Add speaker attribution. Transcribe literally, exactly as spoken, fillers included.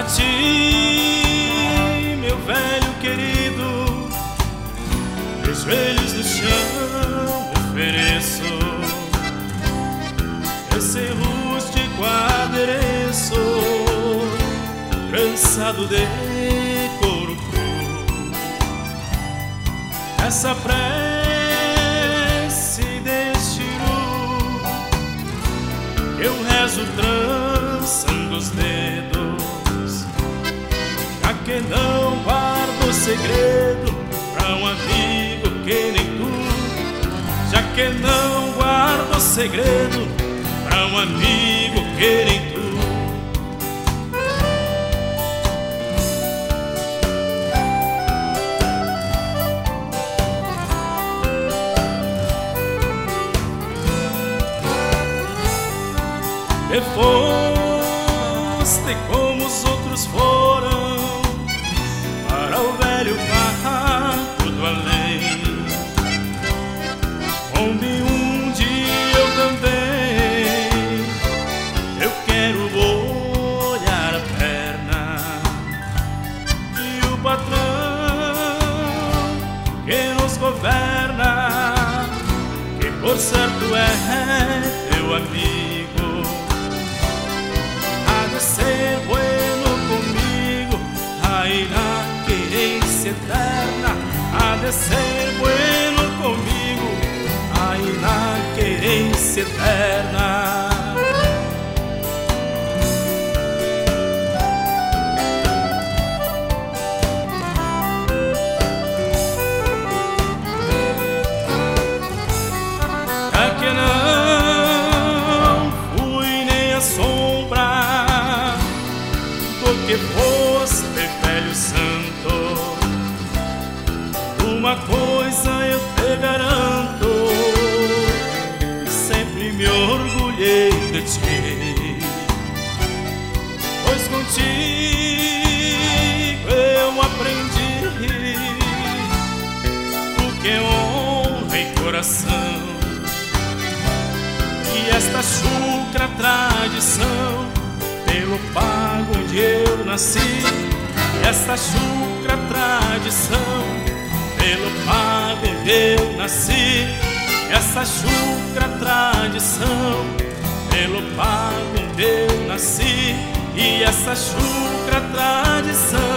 Speaker 1: A ti, meu velho querido, meus joelhos no chão ofereço esse rústico adereço, cansado de couro cru. Essa prece deste ru que eu rezo trançando os dedos, já que não guardo segredo pra um amigo que nem tu, já que não guardo segredo pra um amigo que nem tu. E foste como os outros foram para o velho barraco do além, onde um dia eu também eu quero molhar a perna. E o patrão que nos governa, que por certo é teu amigo, ser bueno comigo, aí na querência eterna. Há de ser bueno comigo, aí na querência eterna. É que não fui nem a sombra que foste, velho santo. Uma coisa eu te garanto, sempre me orgulhei de ti, pois contigo eu aprendi o que é honra e coração. E esta chucra tradição pelo pago onde eu nasci, essa chucra tradição pelo pago onde eu nasci, essa chucra tradição pelo pago onde eu nasci, e essa chucra tradição